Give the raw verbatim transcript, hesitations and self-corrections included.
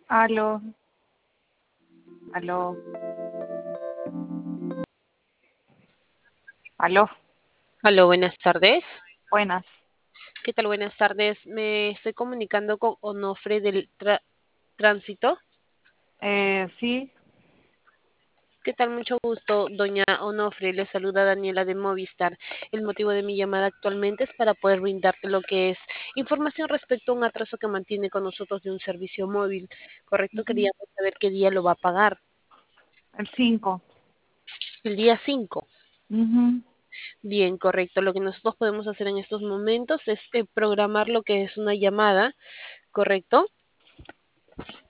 Aló, aló, aló, Aló, buenas tardes. buenas. ¿Qué tal? Buenas tardes. Me estoy comunicando con Onofre del tra- Tránsito. Eh, sí, ¿Qué tal? Mucho gusto, doña Onofre. Le saluda Daniela de Movistar. El motivo de mi llamada actualmente es para poder brindarte lo que es información respecto a un atraso que mantiene con nosotros de un servicio móvil. ¿Correcto? ujú, Queríamos saber qué día lo va a pagar. el cinco. El día cinco. Ujú. Bien, correcto. Lo que nosotros podemos hacer en estos momentos es eh, programar lo que es una llamada, ¿correcto?